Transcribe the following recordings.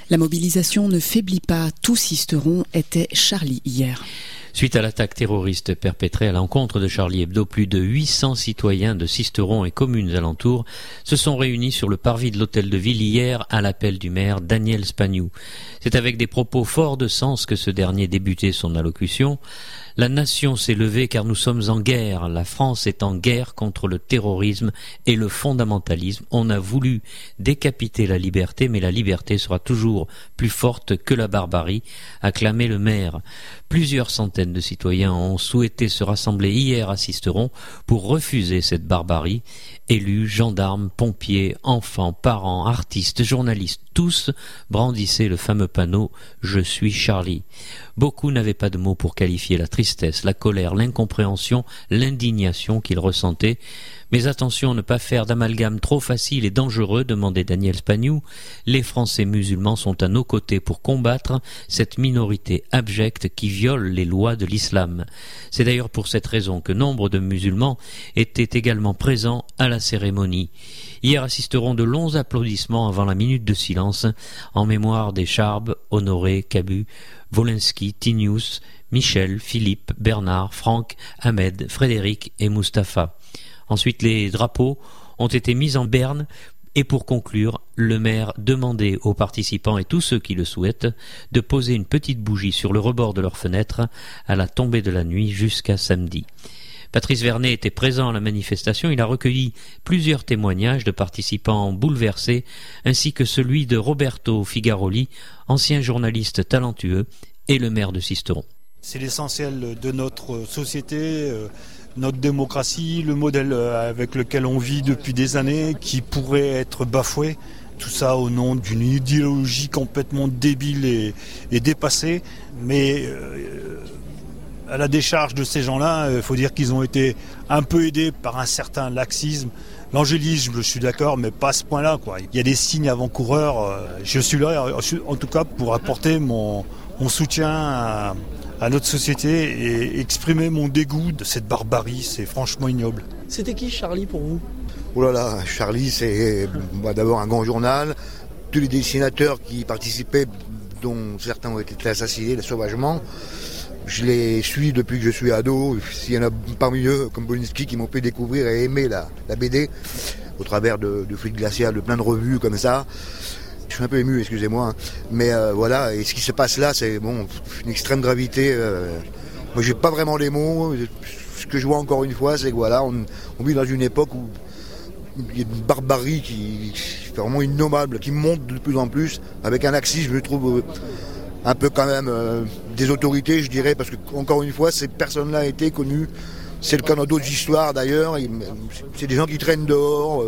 La mobilisation ne faiblit pas. Tout Sisteron était Charlie hier. Suite à l'attaque terroriste perpétrée à l'encontre de Charlie Hebdo, plus de 800 citoyens de Sisteron et communes alentours se sont réunis sur le parvis de l'hôtel de ville hier à l'appel du maire Daniel Spagnoux. C'est avec des propos forts de sens que ce dernier débutait son allocution. La nation s'est levée car nous sommes en guerre. La France est en guerre contre le terrorisme et le fondamentalisme. On a voulu décapiter la liberté, mais la liberté sera toujours plus forte que la barbarie, a clamé le maire. Plusieurs centaines de citoyens ont souhaité se rassembler hier à Sisteron pour refuser cette barbarie. Élus, gendarmes, pompiers, enfants, parents, artistes, journalistes, tous brandissaient le fameux panneau « Je suis Charlie ». Beaucoup n'avaient pas de mots pour qualifier la tristesse, la colère, l'incompréhension, l'indignation qu'ils ressentaient. Mais attention à ne pas faire d'amalgame trop facile et dangereux, demandait Daniel Spagnoux. Les Français musulmans sont à nos côtés pour combattre cette minorité abjecte qui viole les lois de l'islam. C'est d'ailleurs pour cette raison que nombre de musulmans étaient également présents à la cérémonie. Hier assisteront de longs applaudissements avant la minute de silence en mémoire des Charbes, Honoré, Cabu, Wolinski, Tinius, Michel, Philippe, Bernard, Franck, Ahmed, Frédéric et Mustapha. Ensuite, les drapeaux ont été mis en berne et pour conclure, le maire demandait aux participants et tous ceux qui le souhaitent de poser une petite bougie sur le rebord de leur fenêtre à la tombée de la nuit jusqu'à samedi. Patrice Vernet était présent à la manifestation. Il a recueilli plusieurs témoignages de participants bouleversés, ainsi que celui de Roberto Figaroli, ancien journaliste talentueux et le maire de Sisteron. C'est l'essentiel de notre société, notre démocratie, le modèle avec lequel on vit depuis des années, qui pourrait être bafoué. Tout ça au nom d'une idéologie complètement débile et dépassée. Mais à la décharge de ces gens-là, il faut dire qu'ils ont été un peu aidés par un certain laxisme. L'angélisme, je suis d'accord, mais pas à ce point-là, quoi. Il y a des signes avant-coureurs. Je suis là, en tout cas, pour apporter mon soutien à notre société et exprimer mon dégoût de cette barbarie. C'est franchement ignoble. C'était qui Charlie pour vous ? Oh là là, Charlie, c'est d'abord un grand journal. Tous les dessinateurs qui y participaient, dont certains ont été assassinés sauvagement, je les suis depuis que je suis ado. S'il y en a parmi eux, comme Wolinski, qui m'ont fait découvrir et aimer la BD, au travers de Fluide Glacial, de plein de revues comme ça. Je suis un peu ému, excusez-moi. Mais voilà, et ce qui se passe là, c'est une extrême gravité. Moi, j'ai pas vraiment les mots. Ce que je vois encore une fois, c'est que voilà, on vit dans une époque où il y a une barbarie qui est vraiment innommable, qui monte de plus en plus, avec un laxisme, je trouve, un peu quand même des autorités, je dirais, parce que encore une fois, ces personnes-là étaient connues. C'est le cas dans d'autres histoires d'ailleurs. C'est des gens qui traînent dehors.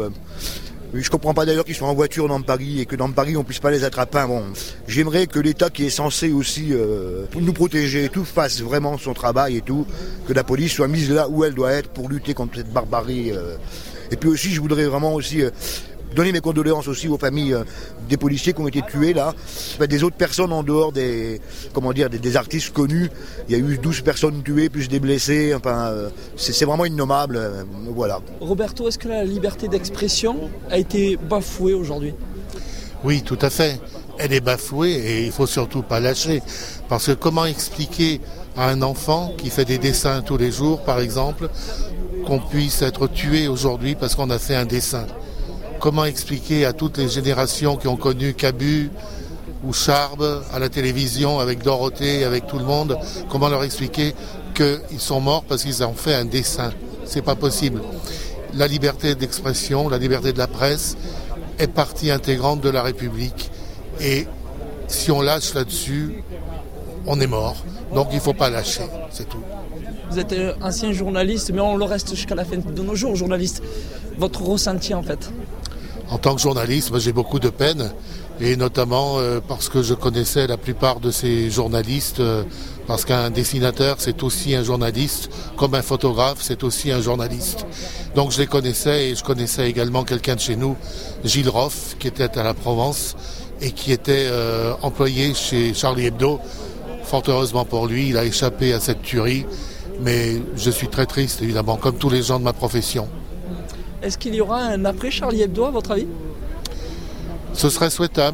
Je comprends pas d'ailleurs qu'ils soient en voiture dans Paris et que dans Paris on puisse pas les attraper. Bon, j'aimerais que l'État qui est censé aussi nous protéger et tout fasse vraiment son travail et tout, que la police soit mise là où elle doit être pour lutter contre cette barbarie. Et puis aussi, je voudrais vraiment aussi donner mes condoléances aussi aux familles des policiers qui ont été tués là. Des autres personnes en dehors des artistes connus. Il y a eu 12 personnes tuées, plus des blessés. Enfin, c'est vraiment innommable. Voilà. Roberto, est-ce que la liberté d'expression a été bafouée aujourd'hui ? Oui, tout à fait. Elle est bafouée et il ne faut surtout pas lâcher. Parce que comment expliquer à un enfant qui fait des dessins tous les jours, par exemple, qu'on puisse être tué aujourd'hui parce qu'on a fait un dessin ? Comment expliquer à toutes les générations qui ont connu Cabu ou Charbes à la télévision avec Dorothée, avec tout le monde, comment leur expliquer qu'ils sont morts parce qu'ils ont fait un dessin ? C'est pas possible. La liberté d'expression, la liberté de la presse est partie intégrante de la République. Et si on lâche là-dessus, on est mort. Donc il ne faut pas lâcher, c'est tout. Vous êtes ancien journaliste, mais on le reste jusqu'à la fin de nos jours, journaliste. Votre ressenti en fait ? En tant que journaliste, j'ai beaucoup de peine, et notamment parce que je connaissais la plupart de ces journalistes, parce qu'un dessinateur, c'est aussi un journaliste, comme un photographe, c'est aussi un journaliste. Donc je les connaissais, et je connaissais également quelqu'un de chez nous, Gilles Roff, qui était à la Provence, et qui était employé chez Charlie Hebdo. Fort heureusement pour lui, il a échappé à cette tuerie, mais je suis très triste, évidemment, comme tous les gens de ma profession. Est-ce qu'il y aura un après Charlie Hebdo, à votre avis ? Ce serait souhaitable,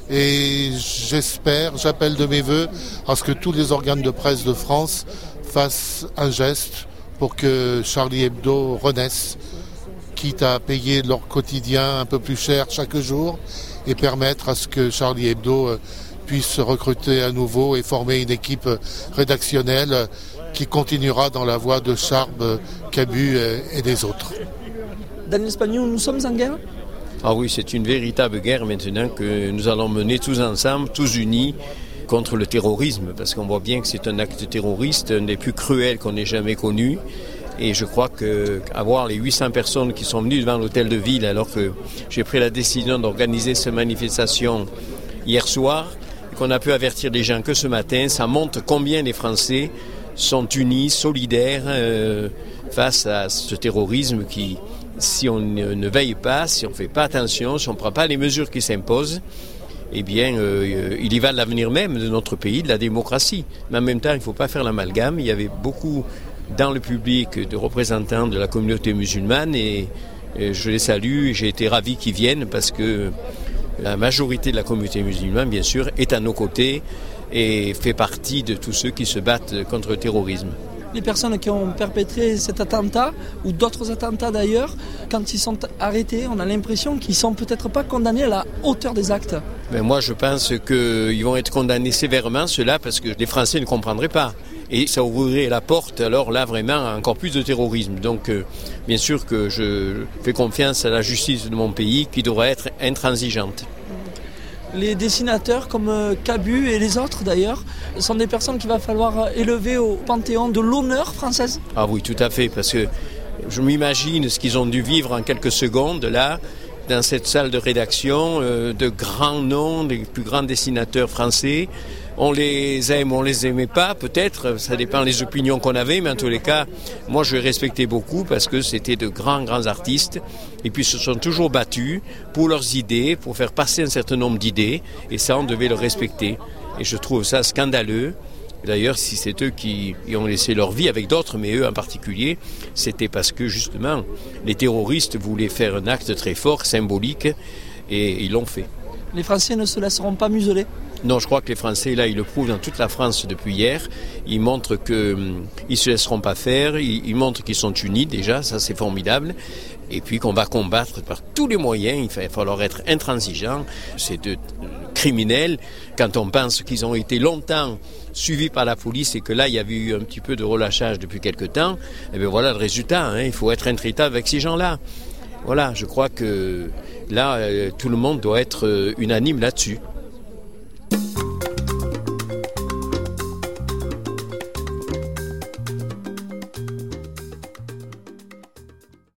Et j'appelle de mes voeux à ce que tous les organes de presse de France fassent un geste pour que Charlie Hebdo renaisse, quitte à payer leur quotidien un peu plus cher chaque jour et permettre à ce que Charlie Hebdo puisse recruter à nouveau et former une équipe rédactionnelle qui continuera dans la voie de Charb, Cabu et des autres. Daniel Spagnou, nous sommes en guerre ? Ah oui, c'est une véritable guerre maintenant que nous allons mener tous ensemble, tous unis, contre le terrorisme, parce qu'on voit bien que c'est un acte terroriste, un des plus cruels qu'on ait jamais connu. Et je crois qu'avoir les 800 personnes qui sont venues devant l'hôtel de ville, alors que j'ai pris la décision d'organiser cette manifestation hier soir, et qu'on a pu avertir les gens que ce matin, ça montre combien les Français sont unis, solidaires face à ce terrorisme qui, si on ne veille pas, si on ne fait pas attention, si on ne prend pas les mesures qui s'imposent, eh bien, il y va de l'avenir même de notre pays, de la démocratie. Mais en même temps, il ne faut pas faire l'amalgame. Il y avait beaucoup dans le public de représentants de la communauté musulmane et je les salue et j'ai été ravi qu'ils viennent parce que la majorité de la communauté musulmane, bien sûr, est à nos côtés et fait partie de tous ceux qui se battent contre le terrorisme. Les personnes qui ont perpétré cet attentat, ou d'autres attentats d'ailleurs, quand ils sont arrêtés, on a l'impression qu'ils ne sont peut-être pas condamnés à la hauteur des actes. Mais moi, je pense qu'ils vont être condamnés sévèrement, ceux-là, parce que les Français ne comprendraient pas. Et ça ouvrirait la porte, alors là, vraiment, à encore plus de terrorisme. Donc, bien sûr que je fais confiance à la justice de mon pays, qui devrait être intransigeante. Les dessinateurs comme Cabu et les autres d'ailleurs sont des personnes qu'il va falloir élever au panthéon de l'honneur française. Ah oui, tout à fait, parce que je m'imagine ce qu'ils ont dû vivre en quelques secondes là, dans cette salle de rédaction, de grands noms, des plus grands dessinateurs français. On les aime, on les aimait pas, peut-être, ça dépend des opinions qu'on avait, mais en tous les cas, moi je les respectais beaucoup parce que c'était de grands artistes et puis ils se sont toujours battus pour leurs idées, pour faire passer un certain nombre d'idées et ça on devait le respecter. Et je trouve ça scandaleux. D'ailleurs, si c'est eux qui ont laissé leur vie avec d'autres, mais eux en particulier, c'était parce que justement les terroristes voulaient faire un acte très fort, symbolique, et ils l'ont fait. Les Français ne se laisseront pas museler ? Non, je crois que les Français, là, ils le prouvent dans toute la France depuis hier. Ils montrent qu'ils ne se laisseront pas faire. Ils montrent qu'ils sont unis, déjà. Ça, c'est formidable. Et puis qu'on va combattre par tous les moyens. Il va falloir être intransigeant. Ces deux criminels, quand on pense qu'ils ont été longtemps suivis par la police et que là, il y avait eu un petit peu de relâchage depuis quelque temps, et bien voilà le résultat. Hein. Il faut être intraitable avec ces gens-là. Voilà, je crois que là, tout le monde doit être unanime là-dessus.